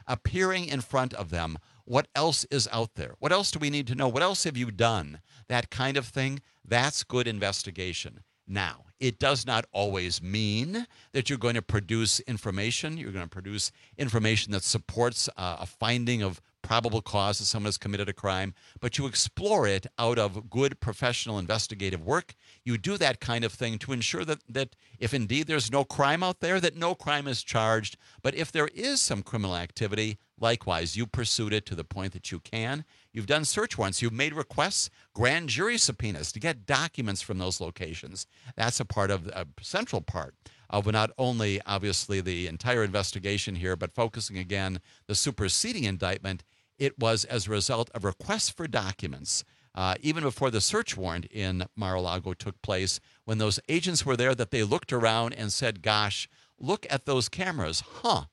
appearing in front of them. What else is out there? What else do we need to know? What else have you done? That kind of thing, that's good investigation. Now, it does not always mean that you're going to produce information. You're going to produce information that supports a finding of probable cause that someone has committed a crime, but you explore it out of good professional investigative work. You do that kind of thing to ensure that if indeed there's no crime out there, that no crime is charged. But if there is some criminal activity, likewise, you pursued it to the point that you can. You've done search warrants. You've made requests, grand jury subpoenas to get documents from those locations. That's a central part of not only, obviously, the entire investigation here, but focusing, again, the superseding indictment. It was as a result of requests for documents, even before the search warrant in Mar-a-Lago took place, when those agents were there, that they looked around and said, gosh, look at those cameras.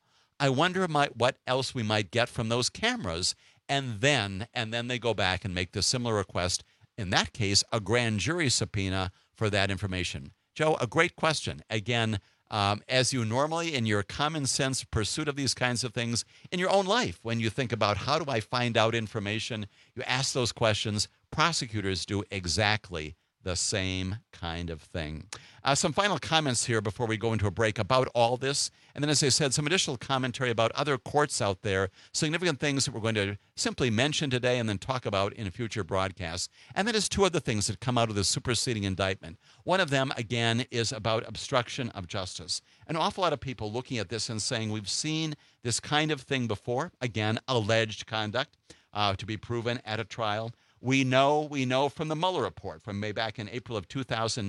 I wonder what else we might get from those cameras. And then they go back and make the similar request, in that case, a grand jury subpoena for that information. Joe, a great question. Again, as you normally, in your common sense pursuit of these kinds of things in your own life, when you think about how do I find out information, you ask those questions. Prosecutors do exactly the same kind of thing. Some final comments here before we go into a break about all this. And then, as I said, some additional commentary about other courts out there, significant things that we're going to simply mention today and then talk about in future broadcasts. And then there's two other things that come out of the superseding indictment. One of them, again, is about obstruction of justice. An awful lot of people looking at this and saying, we've seen this kind of thing before. Again, alleged conduct to be proven at a trial. We know from the Mueller report from way back in April of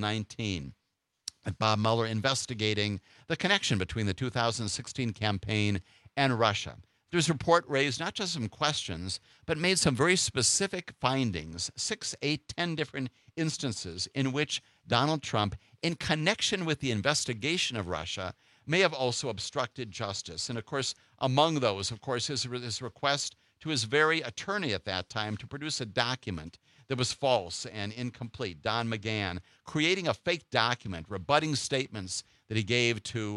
2019 that Bob Mueller investigating the connection between the 2016 campaign and Russia. This report raised not just some questions, but made some very specific findings, 6, 8, 10 different instances in which Donald Trump, in connection with the investigation of Russia, may have also obstructed justice. And, of course, among those, of course, his request to his very attorney at that time to produce a document that was false and incomplete, Don McGahn, creating a fake document, rebutting statements that he gave to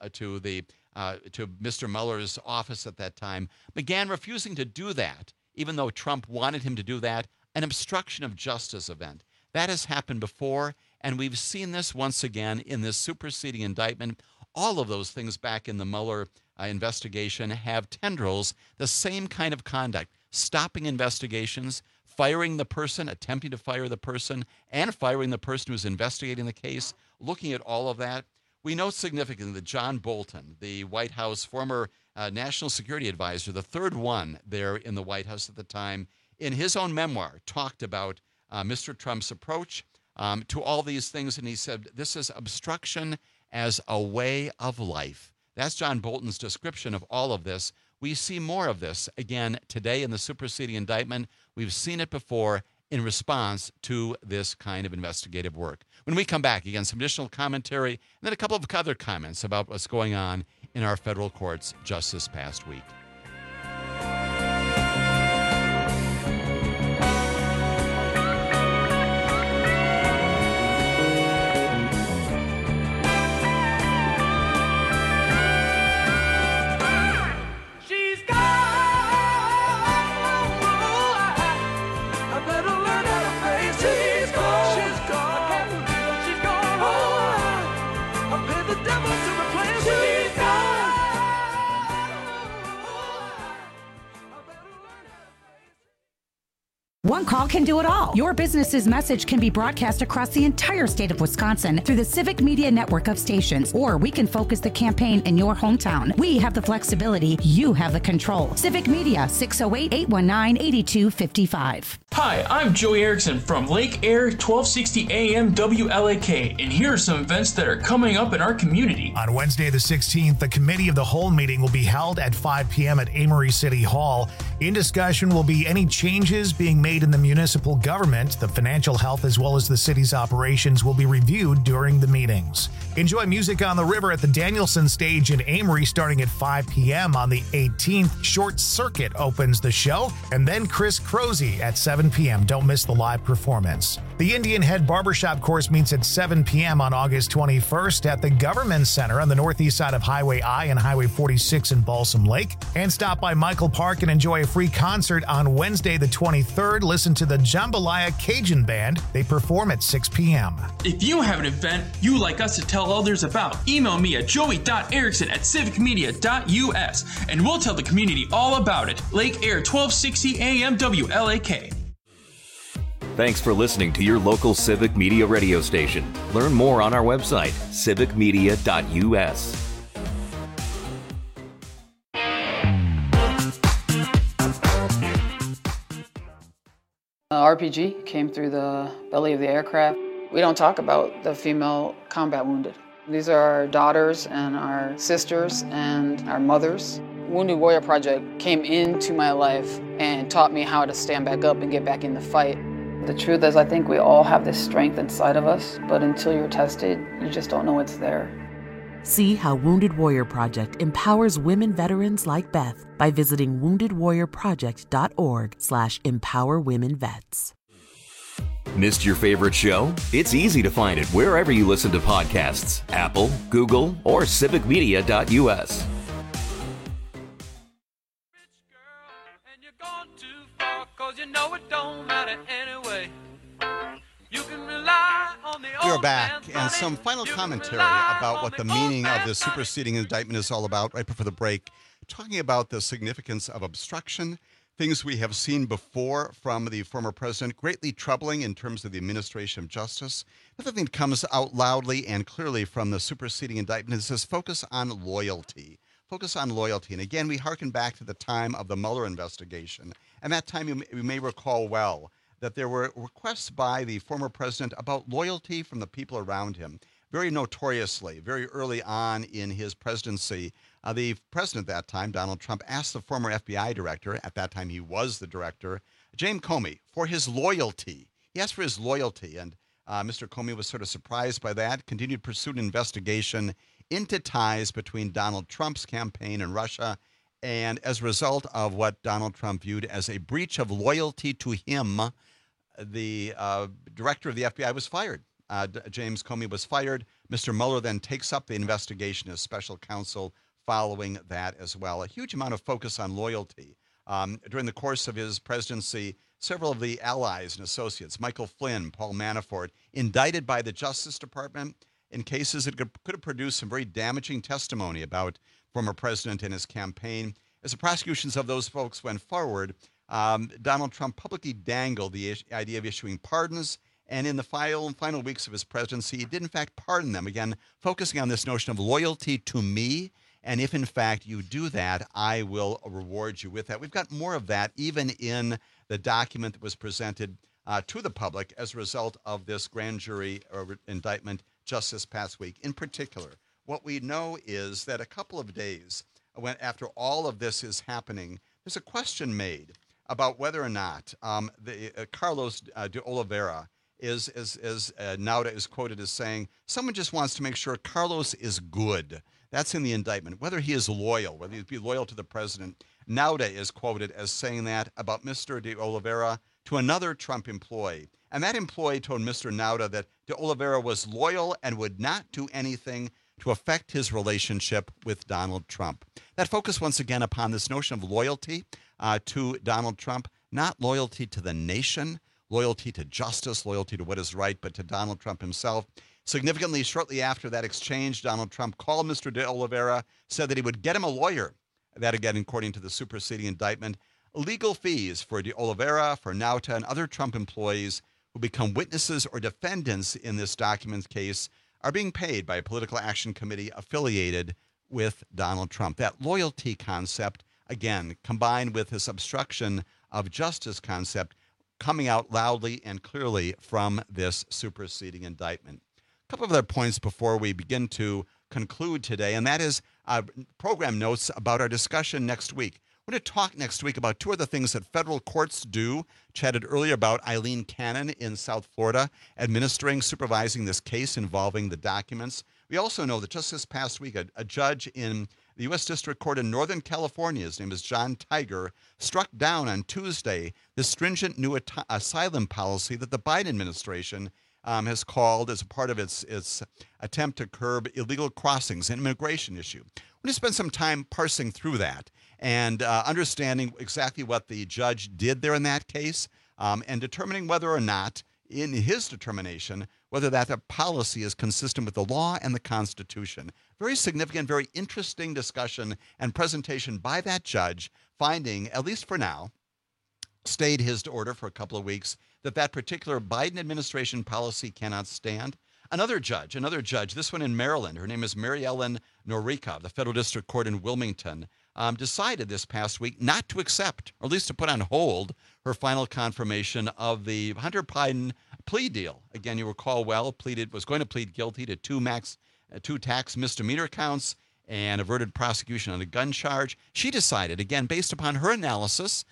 Mr. Mueller's office at that time. McGahn refusing to do that, even though Trump wanted him to do that, an obstruction of justice event. That has happened before, and we've seen this once again in this superseding indictment. All of those things back in the Mueller investigation have tendrils, the same kind of conduct, stopping investigations, firing the person, attempting to fire the person, and firing the person who's investigating the case. Looking at all of that, we note significantly that John Bolton, the White House former national security advisor, the third one there in the White House at the time, in his own memoir, talked about Mr. Trump's approach to all these things, and he said, this is obstruction as a way of life. That's John Bolton's description of all of this. We see more of this, again, today in the superseding indictment. We've seen it before in response to this kind of investigative work. When we come back, again, some additional commentary, and then a couple of other comments about what's going on in our federal courts just this past week. One call can do it all. Your business's message can be broadcast across the entire state of Wisconsin through the Civic Media network of stations, or we can focus the campaign in your hometown. We have the flexibility. You have the control. Civic Media, 608-819-8255. Hi, I'm Joey Erickson from Lake Air 1260 AM WLAK, and here are some events that are coming up in our community. On Wednesday the 16th, the Committee of the Whole meeting will be held at 5 p.m. at Amory City Hall. In discussion will be any changes being made in the municipal government. The financial health as well as the city's operations will be reviewed during the meetings. Enjoy music on the river at the Danielson Stage in Amory starting at 5 p.m. on the 18th. Short Circuit opens the show, and then Chris Crozy at 7 p.m. Don't miss the live performance. The Indian Head Barbershop course meets at 7 p.m. on August 21st at the Government Center on the northeast side of Highway I and Highway 46 in Balsam Lake. And stop by Michael Park and enjoy a free concert on Wednesday the 23rd. Listen to the Jambalaya Cajun Band. They perform at 6 p.m. If you have an event you'd like us to tell others about, email me at joey.erickson@civicmedia.us and we'll tell the community all about it. Lake Air 1260 AM WLAK. Thanks for listening to your local Civic Media radio station. Learn more on our website, civicmedia.us. RPG came through the belly of the aircraft. We don't talk about the female combat wounded. These are our daughters and our sisters and our mothers. Wounded Warrior Project came into my life and taught me how to stand back up and get back in the fight. The truth is, I think we all have this strength inside of us, but until you're tested, you just don't know it's there. See how Wounded Warrior Project empowers women veterans like Beth by visiting woundedwarriorproject.org/empowerwomenvets. Missed your favorite show? It's easy to find it wherever you listen to podcasts, Apple, Google, or civicmedia.us. We are back, and some final commentary about what the meaning of this superseding indictment is all about right before the break, talking about the significance of obstruction, things we have seen before from the former president, greatly troubling in terms of the administration of justice. Another thing that comes out loudly and clearly from the superseding indictment is this focus on loyalty. Focus on loyalty. And again, we hearken back to the time of the Mueller investigation. And that time, you may recall well, that there were requests by the former president about loyalty from the people around him. Very notoriously, very early on in his presidency, the president at that time, Donald Trump, asked the former FBI director, at that time he was the director, James Comey, for his loyalty. He asked for his loyalty, and Mr. Comey was sort of surprised by that, continued pursued an investigation into ties between Donald Trump's campaign and Russia, and as a result of what Donald Trump viewed as a breach of loyalty to him, the director of the FBI was fired. James Comey was fired. Mr. Mueller then takes up the investigation as special counsel following that as well. A huge amount of focus on loyalty. During the course of his presidency, several of the allies and associates, Michael Flynn, Paul Manafort, indicted by the Justice Department in cases that could have produced some very damaging testimony about former president and his campaign. As the prosecutions of those folks went forward, Donald Trump publicly dangled the idea of issuing pardons, and in the final weeks of his presidency, he did in fact pardon them, again, focusing on this notion of loyalty to me, and if in fact you do that, I will reward you with that. We've got more of that even in the document that was presented to the public as a result of this grand jury indictment just this past week. In particular, what we know is that a couple of days after all of this is happening, there's a question made about whether or not Carlos de Oliveira is, as Nauta is quoted as saying, someone just wants to make sure Carlos is good. That's in the indictment. Whether he is loyal, whether he'd be loyal to the president. Nauta is quoted as saying that about Mr. de Oliveira to another Trump employee. And that employee told Mr. Nauta that de Oliveira was loyal and would not do anything to affect his relationship with Donald Trump. That focus once again upon this notion of loyalty to Donald Trump, not loyalty to the nation, loyalty to justice, loyalty to what is right, but to Donald Trump himself. Significantly, shortly after that exchange, Donald Trump called Mr. de Oliveira, said that he would get him a lawyer. That, again, according to the superseding indictment. Legal fees for de Oliveira, for Nauta, and other Trump employees who become witnesses or defendants in this document case are being paid by a political action committee affiliated with Donald Trump. That loyalty concept, again, combined with this obstruction of justice concept, coming out loudly and clearly from this superseding indictment. A couple of other points before we begin to conclude today, and that is program notes about our discussion next week. We're going to talk next week about two of the things that federal courts do. Chatted earlier about Eileen Cannon in South Florida, supervising this case involving the documents. We also know that just this past week, a judge in the U.S. District Court in Northern California, his name is John Tiger, struck down on Tuesday the stringent new asylum policy that the Biden administration has called as a part of its attempt to curb illegal crossings, an immigration issue. We're going to spend some time parsing through that and understanding exactly what the judge did there in that case and determining whether or not, in his determination, whether that policy is consistent with the law and the Constitution. Very significant, very interesting discussion and presentation by that judge, finding, at least for now, stayed his order for a couple of weeks, that particular Biden administration policy cannot stand. Another judge, this one in Maryland, her name is Mary Ellen Norica, the Federal District Court in Wilmington, decided this past week not to accept, or at least to put on hold, her final confirmation of the Hunter Biden plea deal. Again, you recall well, was going to plead guilty to two tax misdemeanor counts and averted prosecution on a gun charge. She decided, again, based upon her analysis,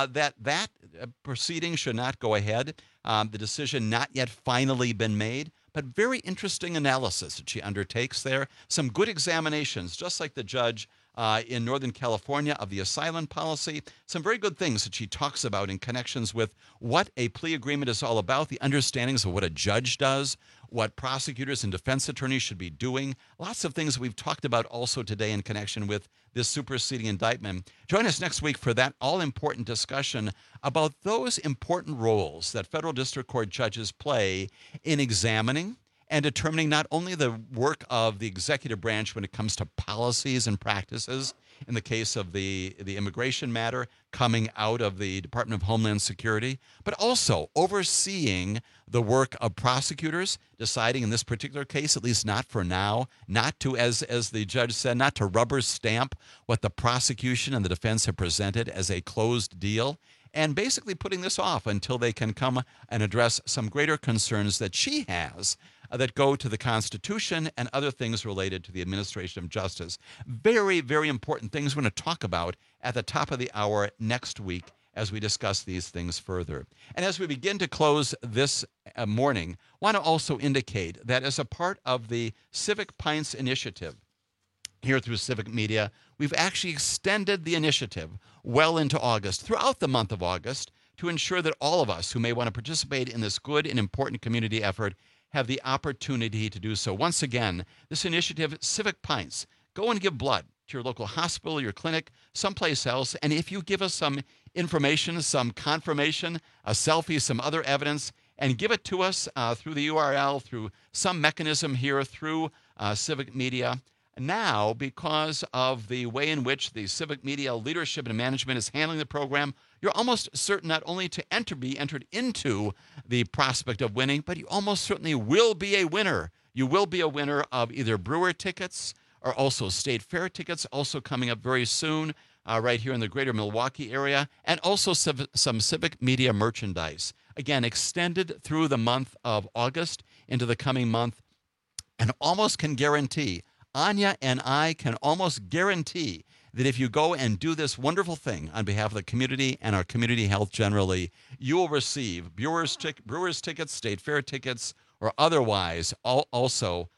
that proceeding should not go ahead. The decision not yet finally been made, but very interesting analysis that she undertakes there. Some good examinations, just like the judge in Northern California of the asylum policy. Some very good things that she talks about in connections with what a plea agreement is all about, the understandings of what a judge does, what prosecutors and defense attorneys should be doing. Lots of things we've talked about also today in connection with this superseding indictment. Join us next week for that all-important discussion about those important roles that federal district court judges play in examining and determining not only the work of the executive branch when it comes to policies and practices, in the case of the immigration matter coming out of the Department of Homeland Security, but also overseeing the work of prosecutors, deciding in this particular case, at least not for now, not to, as the judge said, not to rubber stamp what the prosecution and the defense have presented as a closed deal, and basically putting this off until they can come and address some greater concerns that she has that go to the Constitution and other things related to the administration of justice. Very, very important things we're going to talk about at the top of the hour next week as we discuss these things further. And as we begin to close this morning, I want to also indicate that as a part of the Civic Pints initiative here through Civic Media, we've actually extended the initiative well into August, throughout the month of August, to ensure that all of us who may want to participate in this good and important community effort have the opportunity to do so. Once again, this initiative, Civic Pints, go and give blood to your local hospital, your clinic, someplace else. And if you give us some information, some confirmation, a selfie, some other evidence, and give it to us through the URL, through some mechanism here, through Civic Media. Now, because of the way in which the Civic Media leadership and management is handling the program, you're almost certain not only to be entered into the prospect of winning, but you almost certainly will be a winner. You will be a winner of either Brewer tickets or also State Fair tickets, also coming up very soon right here in the greater Milwaukee area, and also some Civic Media merchandise. Again, extended through the month of August into the coming month, and almost can guarantee, Anya and I can almost guarantee that if you go and do this wonderful thing on behalf of the community and our community health generally, you will receive Brewers tickets, State Fair tickets, or otherwise also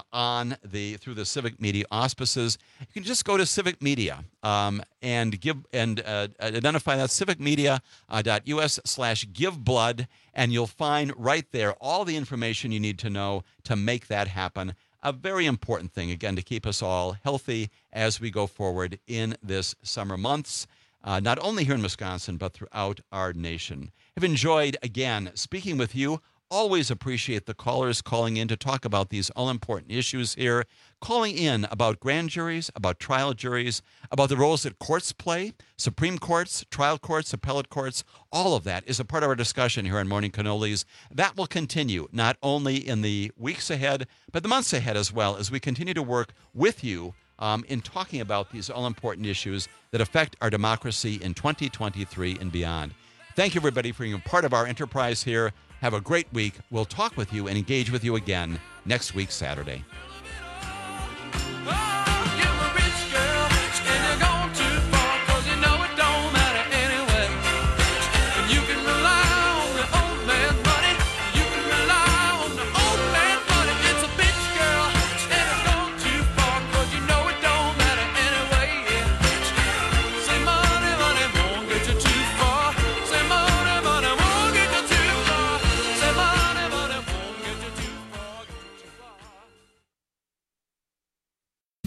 through the Civic Media auspices. You can just go to Civic Media and give and identify that civicmedia.us/giveblood, and you'll find right there all the information you need to know to make that happen. A very important thing, again, to keep us all healthy as we go forward in this summer months, not only here in Wisconsin, but throughout our nation. I've enjoyed, again, speaking with you. Always appreciate the callers calling in to talk about these all-important issues here, calling in about grand juries, about trial juries, about the roles that courts play, Supreme Courts, trial courts, appellate courts. All of that is a part of our discussion here on Morning Cannolis. That will continue not only in the weeks ahead, but the months ahead as well, as we continue to work with you in talking about these all-important issues that affect our democracy in 2023 and beyond. Thank you, everybody, for being a part of our enterprise here. Have a great week. We'll talk with you and engage with you again next week, Saturday. Oh, you're a rich girl, and you're gone too far, 'cause you know it.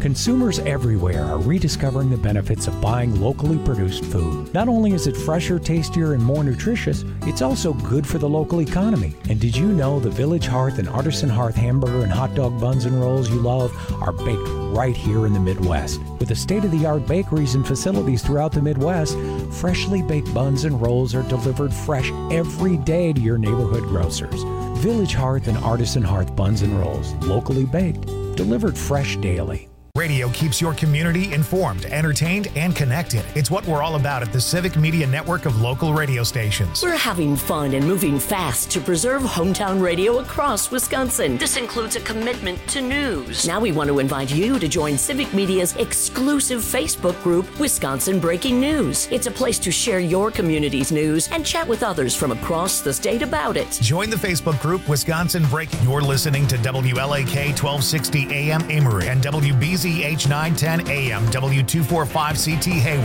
Consumers everywhere are rediscovering the benefits of buying locally produced food. Not only is it fresher, tastier, and more nutritious, it's also good for the local economy. And did you know the Village Hearth and Artisan Hearth hamburger and hot dog buns and rolls you love are baked right here in the Midwest? With the state-of-the-art bakeries and facilities throughout the Midwest, freshly baked buns and rolls are delivered fresh every day to your neighborhood grocers. Village Hearth and Artisan Hearth buns and rolls, locally baked, delivered fresh daily. Radio keeps your community informed, entertained, and connected. It's what we're all about at the Civic Media Network of local radio stations. We're having fun and moving fast to preserve hometown radio across Wisconsin. This includes a commitment to news. Now we want to invite you to join Civic Media's exclusive Facebook group, Wisconsin Breaking News. It's a place to share your community's news and chat with others from across the state about it. Join the Facebook group, Wisconsin Breaking. You're listening to WLAK 1260 AM Amory and WBZH 910 AM W245CT Hayward.